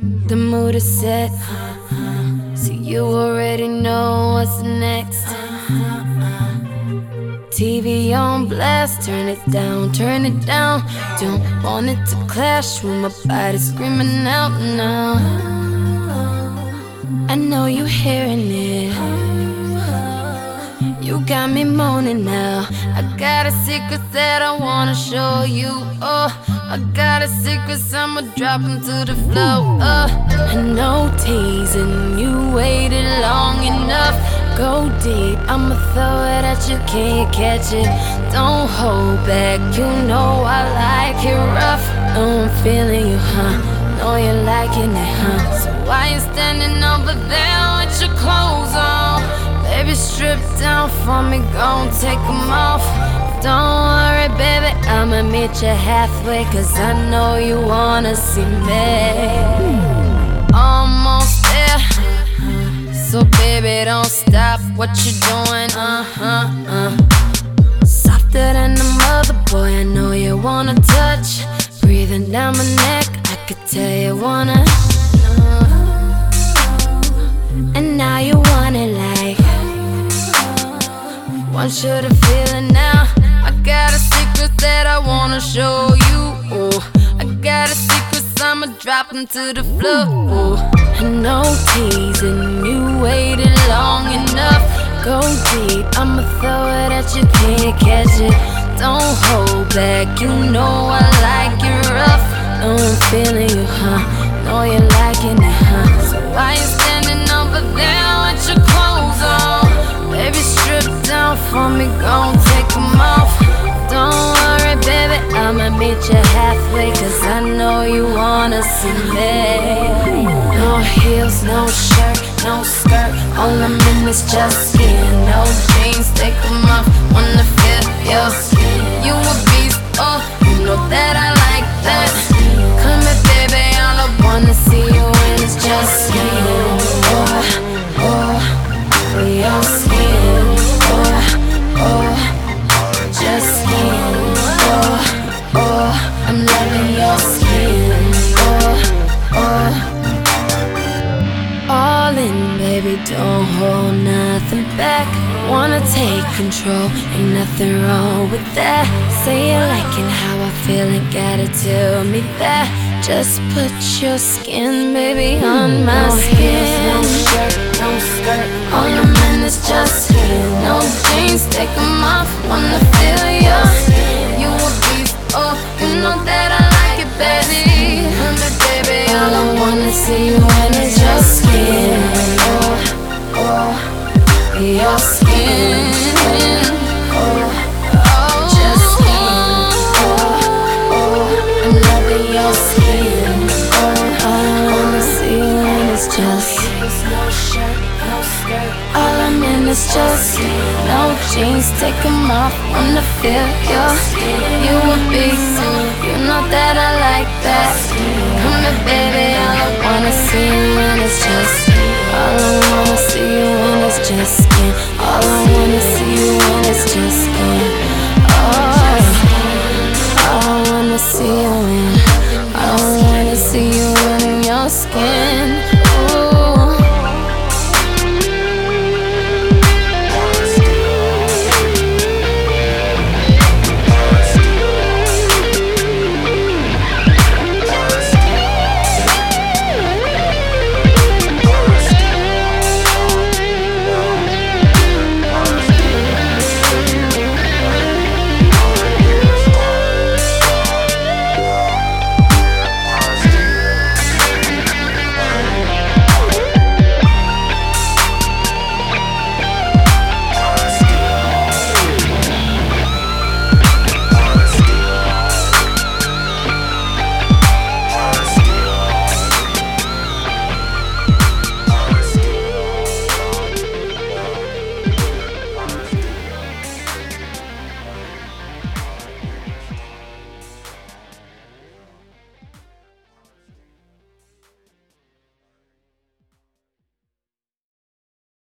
The mood is set, so you already know what's next. TV on blast, turn it down, turn it down. Don't want it to clash with my body screaming out now. I know you hearing it, you got me moaning now. I got a secret that I wanna show you. Oh, I got a secret, so I'ma drop 'em to the floor. I know teasing, you waited long enough. Go deep, I'ma throw it at you, can you catch it? Don't hold back, you know I like it rough. Know I'm feeling you, huh? Know you're liking it, huh? So why you standing over there with your clothes on? Baby, strip down for me, gon' take 'em off. Don't worry, baby, I'ma meet you halfway, 'cause I know you wanna see me. Almost there, so baby, don't stop what you doing, Softer than a mother, boy, I know you wanna touch. Breathing down my neck, I could tell you wanna. And now you want it like, want you to feel it now. I got a secret that I wanna show you. Oh, I got a secret, so I'ma drop 'em to the floor. Oh, I know teasing, you waited long enough. Go deep, I'ma throw it at you, can't catch it. Don't hold back, you know I like it rough. Know I'm feeling you, huh? Know you're liking it, huh? So why you standing over there with your clothes on? Baby, strip down for me, gon' take 'em off. Don't worry, baby, I'ma meet you halfway, 'cause I know you wanna see me. No heels, no shirt, no skirt, all I'm in is just skin. No jeans, take 'em off, wanna feel your skin. You a beast, oh, you know that I like that. Come here, baby, all I wanna see you in is just skin. Oh, oh, your skin. Oh, oh, just skin. Oh, oh, I'm loving your skin. Oh, oh, all in, baby, don't hold nothing back. Wanna take control, ain't nothing wrong with that. Say you liking how I feel, ain't gotta tell me that. Just put your skin, baby, on my skin. No shirt, no skirt, all I'm in is just skin. No jeans, take 'em off, wanna feel your skin. You a beast, oh, you know that I like it, baby. But baby, all I wanna see you in is your skin. Oh, oh, your skin. Oh, oh, just skin. Oh, oh, I'm loving your skin. Oh, all I wanna see you in is just no shirt, no skirt. All I'm in is just no jeans, take 'em off, wanna feel your skin. You a beast, you know that I like that. Come here, baby, all I wanna see you in is just. All I wanna see you in is just skin. All I wanna see you in is just skin. Oh, all I wanna see you in. All I wanna see you in your skin.